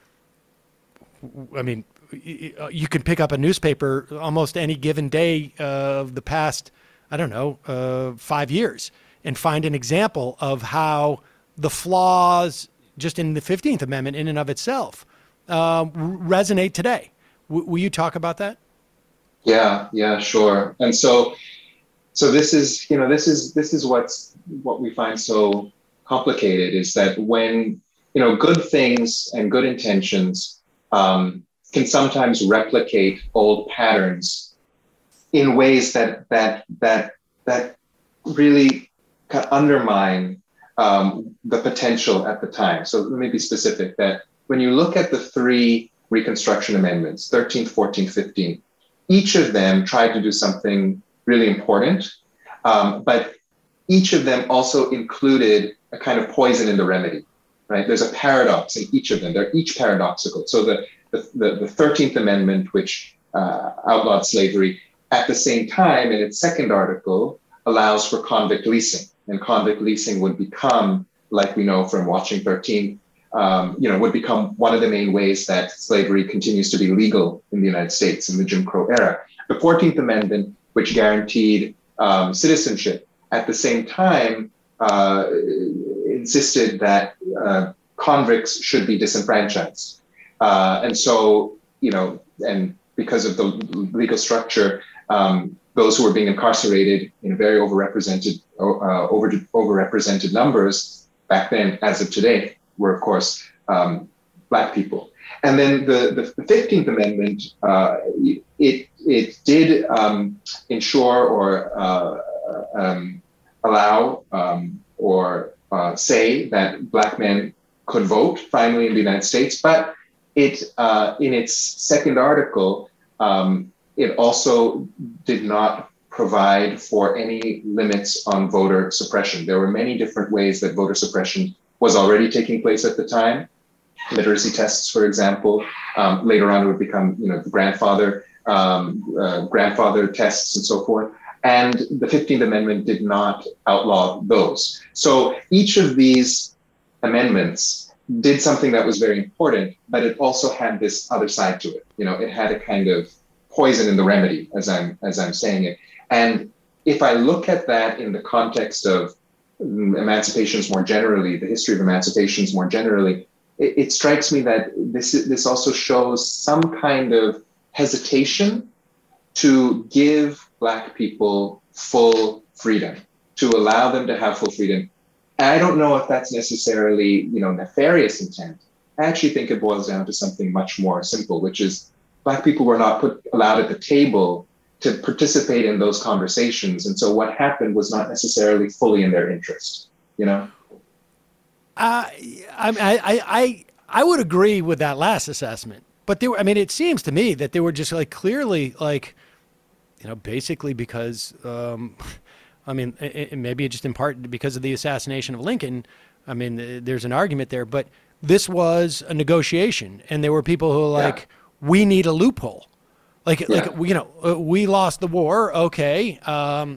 I mean, you can pick up a newspaper almost any given day of the past, 5 years and find an example of how the flaws just in the 15th Amendment in and of itself resonate today. Will you talk about that? Yeah, sure. And so this is what we find so complicated, is that when, good things and good intentions can sometimes replicate old patterns in ways that really kind of undermine the potential at the time. So let me be specific, that when you look at the three Reconstruction amendments, 13th, 14th, 15th, each of them tried to do something really important, but each of them also included a kind of poison in the remedy, right? There's a paradox in each of them. They're each paradoxical. So the 13th Amendment, which outlawed slavery, at the same time, in its second article, allows for convict leasing. And convict leasing would become, like we know from watching 13, would become one of the main ways that slavery continues to be legal in the United States in the Jim Crow era. The 14th Amendment, which guaranteed citizenship, at the same time insisted that convicts should be disenfranchised. And so, and because of the legal structure, those who were being incarcerated in very overrepresented numbers back then, as of today, were of course Black people. And then the 15th Amendment, it did ensure or allow or say that Black men could vote finally in the United States, but it in its second article, it also did not provide for any limits on voter suppression. There were many different ways that voter suppression was already taking place at the time. Literacy tests, for example. Later on, it would become, the grandfather tests and so forth. And the 15th Amendment did not outlaw those. So each of these amendments did something that was very important, but it also had this other side to it. It had a kind of poison in the remedy, as I'm saying it. And if I look at that in the context of emancipations more generally, the history of emancipations more generally, it strikes me that this also shows some kind of hesitation to give Black people full freedom, to allow them to have full freedom. And I don't know if that's necessarily, nefarious intent. I actually think it boils down to something much more simple, which is Black people were not allowed at the table to participate in those conversations. And so what happened was not necessarily fully in their interest, you know? I would agree with that last assessment, but it seems to me that they were just like clearly like, you know, basically because, maybe just in part because of the assassination of Lincoln. I mean, there's an argument there, but this was a negotiation, and there were people who were like, we need a loophole. We lost the war, okay, and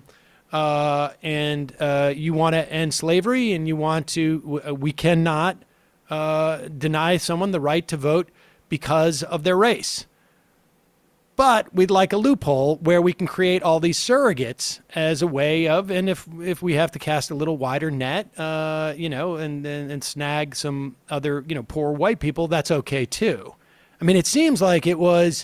you want to end slavery, and you want to. We cannot deny someone the right to vote because of their race, but we'd like a loophole where we can create all these surrogates as a way of, and if we have to cast a little wider net, and snag some other, poor white people, that's okay too. I mean, it seems like it was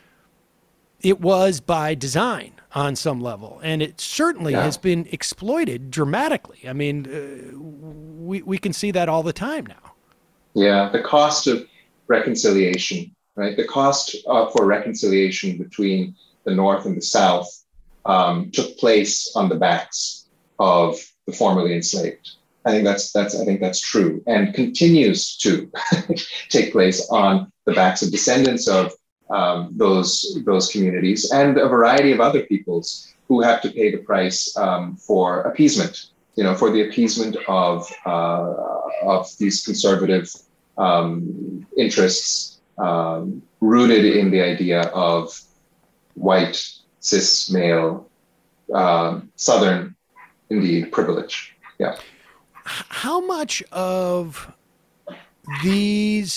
by design on some level, and it certainly has been exploited dramatically. I mean, we can see that all the time now. Yeah, the cost of reconciliation, right? The cost for reconciliation between the North and the South took place on the backs of the formerly enslaved. I think that's true, and continues to take place on the backs of descendants of those communities and a variety of other peoples who have to pay the price for appeasement, for the appeasement of these conservative interests rooted in the idea of white, cis, male, Southern, indeed, privilege. Yeah. How much of these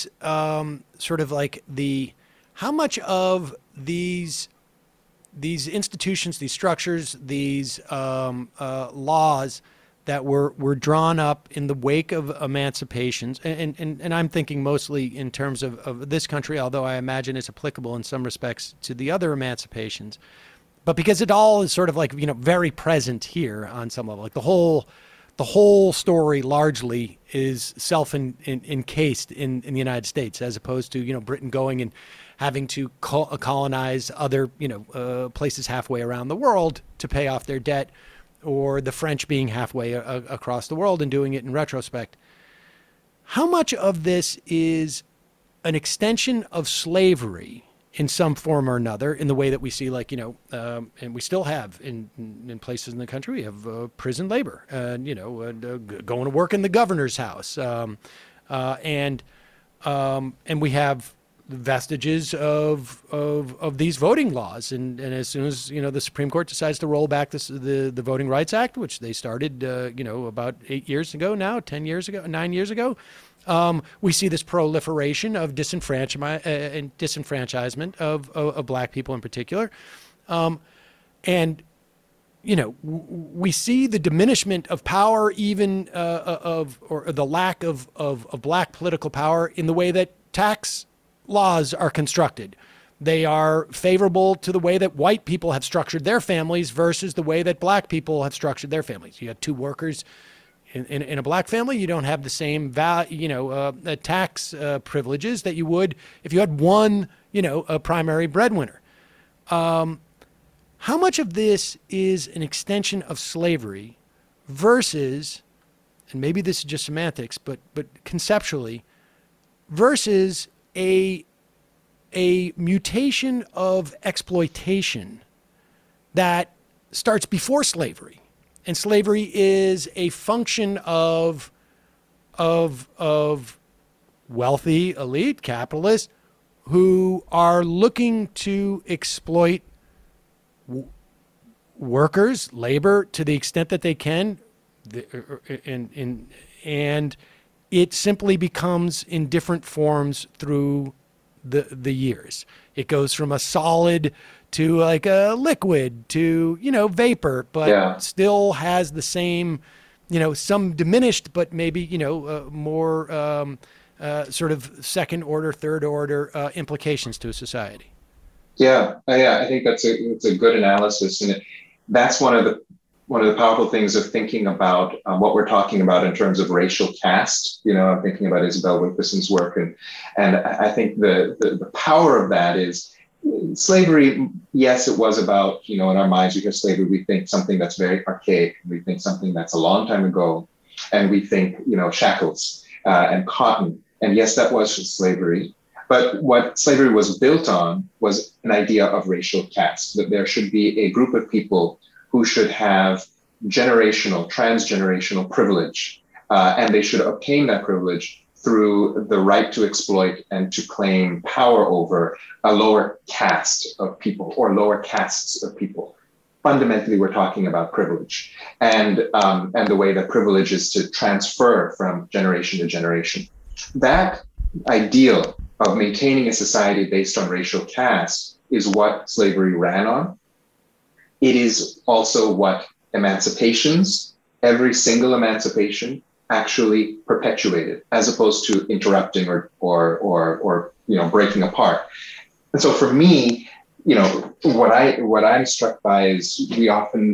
how much of these institutions, these structures, these laws that were drawn up in the wake of emancipations, and I'm thinking mostly in terms of this country, although I imagine it's applicable in some respects to the other emancipations, but because it all is sort of like, very present here on some level, like the whole story largely is encased in the United States, as opposed to, Britain going and having to colonize other, places halfway around the world to pay off their debt, or the French being halfway across the world and doing it in retrospect. How much of this is an extension of slavery in some form or another, in the way that we see, like, and we still have in places in the country, we have prison labor, and, going to work in the governor's house. And we have vestiges of these voting laws. And as soon as, the Supreme Court decides to roll back the Voting Rights Act, which they started, about 9 years ago, we see this proliferation of disenfranchisement of black people in particular. And, we see the diminishment of power, even or the lack of black political power, in the way that tax laws are constructed. They are favorable to the way that white people have structured their families versus the way that black people have structured their families. You have two workers in a black family, you don't have the same tax privileges that you would if you had one, a primary breadwinner. How much of this is an extension of slavery versus, and maybe this is just semantics, but conceptually, versus a mutation of exploitation that starts before slavery, and slavery is a function of wealthy elite capitalists who are looking to exploit workers, labor, to the extent that they can, and it simply becomes in different forms through the years. It goes from a solid to like a liquid to, vapor, but still has the same, some diminished, but maybe, more sort of second order, third order implications to a society. Yeah, I think it's a good analysis, and that's one of the powerful things of thinking about what we're talking about in terms of racial caste. I'm thinking about Isabel Wilkerson's work, and I think the power of that is slavery, yes, it was about, in our minds, we hear slavery, we think something that's very archaic. We think something that's a long time ago. And we think, shackles and cotton. And yes, that was slavery. But what slavery was built on was an idea of racial caste, that there should be a group of people who should have transgenerational privilege. And they should obtain that privilege through the right to exploit and to claim power over a lower caste of people or lower castes of people. Fundamentally, we're talking about privilege and the way that privilege is to transfer from generation to generation. That ideal of maintaining a society based on racial caste is what slavery ran on. It is also what emancipations, every single emancipation, actually perpetuated, as opposed to interrupting or breaking apart. And so for me, what I'm struck by is I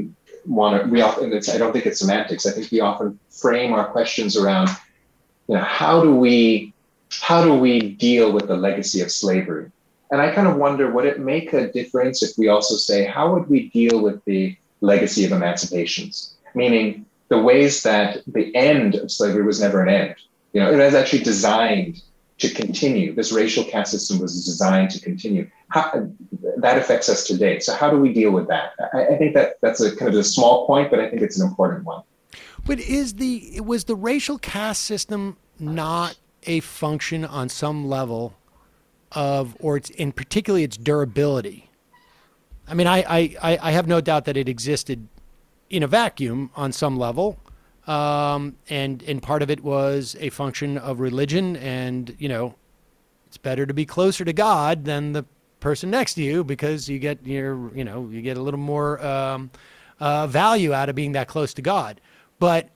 don't think it's semantics. I think we often frame our questions around, how do we deal with the legacy of slavery? And I kind of wonder, would it make a difference if we also say, how would we deal with the legacy of emancipations? Meaning the ways that the end of slavery was never an end. It was actually designed to continue. This racial caste system was designed to continue. That affects us today. So how do we deal with that? I think that's a kind of a small point, but I think it's an important one. But was the racial caste system not a function on some level of, or in particularly its durability? I mean, I have no doubt that it existed in a vacuum on some level. And part of it was a function of religion, and, it's better to be closer to God than the person next to you because you get you get a little more value out of being that close to God. But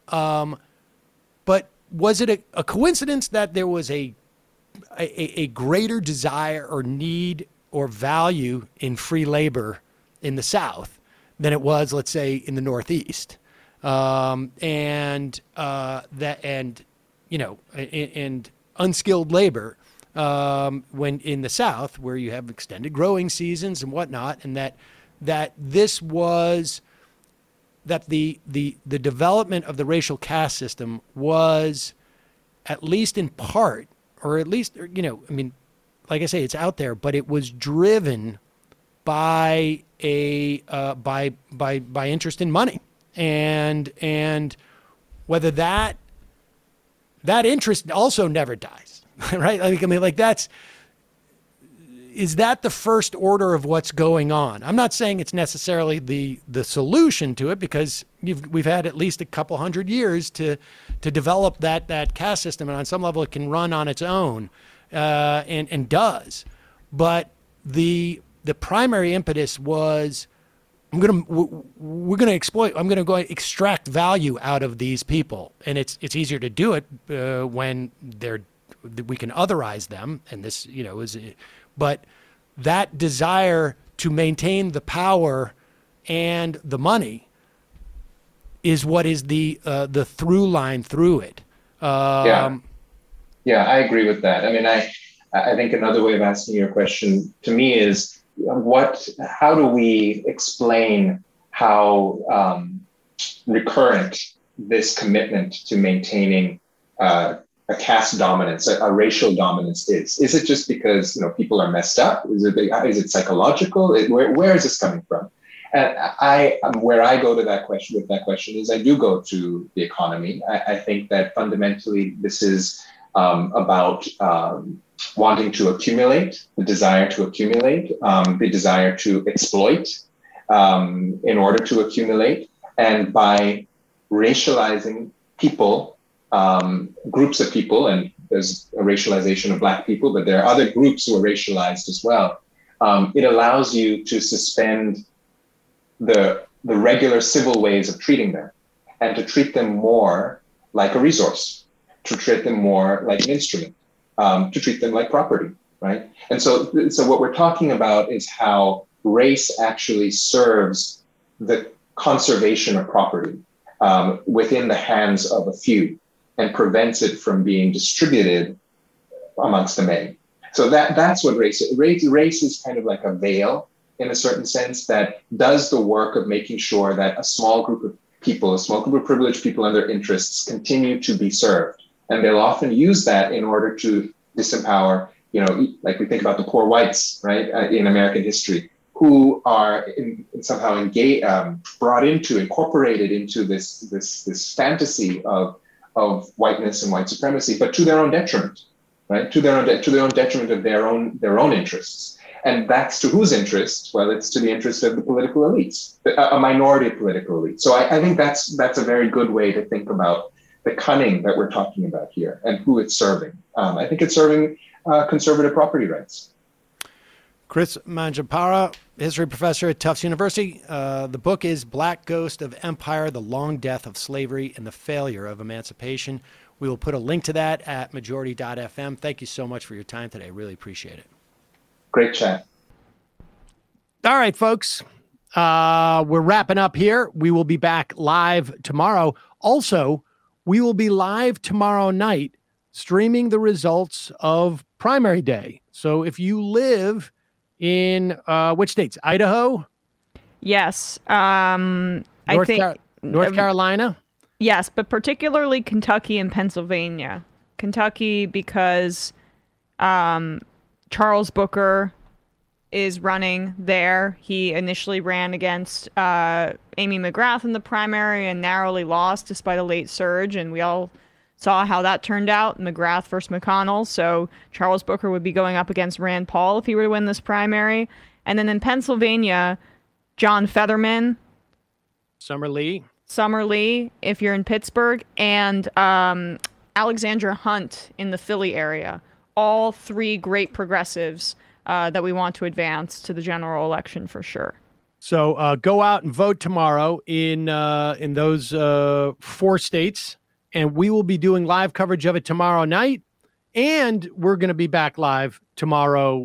was it a coincidence that there was a greater desire or need or value in free labor in the South than it was, let's say, in the Northeast? And unskilled labor when in the South, where you have extended growing seasons and whatnot, and that the development of the racial caste system was, at least in part, or at least, like I say, it's out there, but it was driven by by interest in money. And whether that interest also never dies, right? Is that the first order of what's going on? I'm not saying it's necessarily the solution to it, because we've had at least a couple hundred years to develop that caste system, and on some level it can run on its own, and does. But the primary impetus was, we're going to exploit. I'm going to go extract value out of these people, and it's easier to do it when we can otherize them, and this but that desire to maintain the power and the money is what is the through line through it. Yeah, I agree with that. I mean, I think another way of asking your question to me is, how do we explain how recurrent this commitment to maintaining a caste dominance, a racial dominance is? Is it just because people are messed up? Is it psychological? Where is this coming from? And where I go to that question is I do go to the economy. I think that fundamentally this is about wanting to accumulate, the desire to accumulate, the desire to exploit in order to accumulate. And by racializing people, groups of people, and there's a racialization of Black people, but there are other groups who are racialized as well. It allows you to suspend the regular civil ways of treating them, and to treat them more like a resource, to treat them more like an instrument, to treat them like property, right? And so what we're talking about is how race actually serves the conservation of property within the hands of a few, and prevents it from being distributed amongst the many. So that's what race is. Race is kind of like a veil in a certain sense that does the work of making sure that a small group of people, a small group of privileged people and their interests continue to be served. And they'll often use that in order to disempower, like we think about the poor whites, right, in American history, who are somehow incorporated into this fantasy of whiteness and white supremacy, but to their own detriment, right? To their own detriment of their own interests. And that's to whose interest? Well, it's to the interest of the political elites, a minority of political elites. So I think that's a very good way to think about the cunning that we're talking about here and who it's serving. I think it's serving conservative property rights. Chris Manjapara, history professor at Tufts University. The book is Black Ghost of Empire, The Long Death of Slavery and the Failure of Emancipation. We will put a link to that at majority.fm. Thank you so much for your time today. Really appreciate it. Great chat. All right, folks. We're wrapping up here. We will be back live tomorrow. Also, we will be live tomorrow night streaming the results of primary day. So if you live in which states? Idaho? Yes. North Carolina? Yes, but particularly Kentucky and Pennsylvania. Kentucky because Charles Booker is running there. He initially ran against Amy McGrath in the primary and narrowly lost despite a late surge, and we all saw how that turned out, McGrath versus McConnell. So Charles Booker would be going up against Rand Paul if he were to win this primary. And then in Pennsylvania, John Fetterman. Summer Lee, if you're in Pittsburgh, and Alexandra Hunt in the Philly area. All three great progressives that we want to advance to the general election for sure. So go out and vote tomorrow in those 4 states. And we will be doing live coverage of it tomorrow night. And we're going to be back live tomorrow,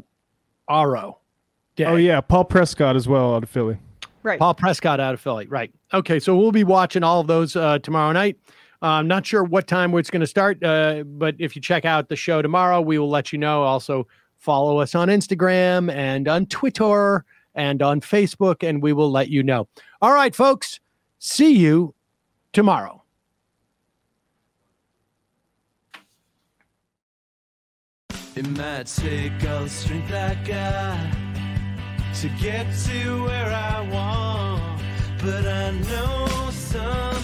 day. Oh, yeah. Paul Prescott as well out of Philly. Right. Paul Prescott out of Philly. Right. Okay. So we'll be watching all of those tomorrow night. I'm not sure what time it's going to start. But if you check out the show tomorrow, we will let you know. Also, follow us on Instagram and on Twitter and on Facebook, and we will let you know. All right, folks. See you tomorrow. It might take all the strength I got to get to where I want, but I know some